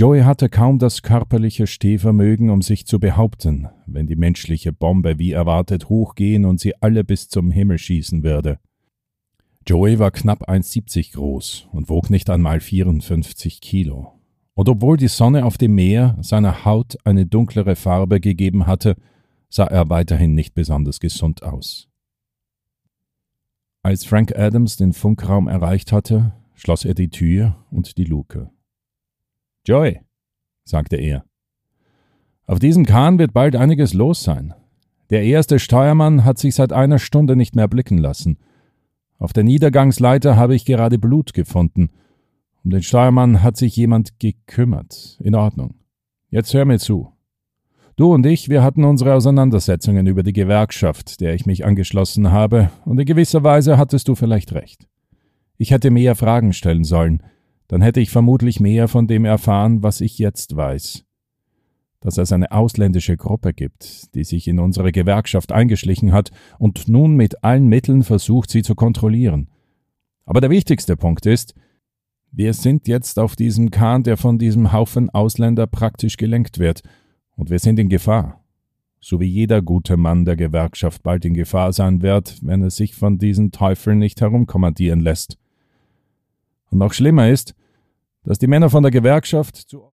Joey hatte kaum das körperliche Stehvermögen, um sich zu behaupten, wenn die menschliche Bombe wie erwartet hochgehen und sie alle bis zum Himmel schießen würde. Joey war knapp 1,70 groß und wog nicht einmal 54 Kilo. Und obwohl die Sonne auf dem Meer seiner Haut eine dunklere Farbe gegeben hatte, sah er weiterhin nicht besonders gesund aus. Als Frank Adams den Funkraum erreicht hatte, schloss er die Tür und die Luke. »Joey«, sagte er, »auf diesem Kahn wird bald einiges los sein. Der erste Steuermann hat sich seit einer Stunde nicht mehr blicken lassen. Auf der Niedergangsleiter habe ich gerade Blut gefunden. Um den Steuermann hat sich jemand gekümmert. In Ordnung. Jetzt hör mir zu. Du und ich, wir hatten unsere Auseinandersetzungen über die Gewerkschaft, der ich mich angeschlossen habe, und in gewisser Weise hattest du vielleicht recht. Ich hätte mehr Fragen stellen sollen, dann hätte ich vermutlich mehr von dem erfahren, was ich jetzt weiß. Dass es eine ausländische Gruppe gibt, die sich in unsere Gewerkschaft eingeschlichen hat und nun mit allen Mitteln versucht, sie zu kontrollieren. Aber der wichtigste Punkt ist, wir sind jetzt auf diesem Kahn, der von diesem Haufen Ausländer praktisch gelenkt wird, und wir sind in Gefahr. So wie jeder gute Mann der Gewerkschaft bald in Gefahr sein wird, wenn er sich von diesen Teufeln nicht herumkommandieren lässt. Und noch schlimmer ist, dass die Männer von der Gewerkschaft zu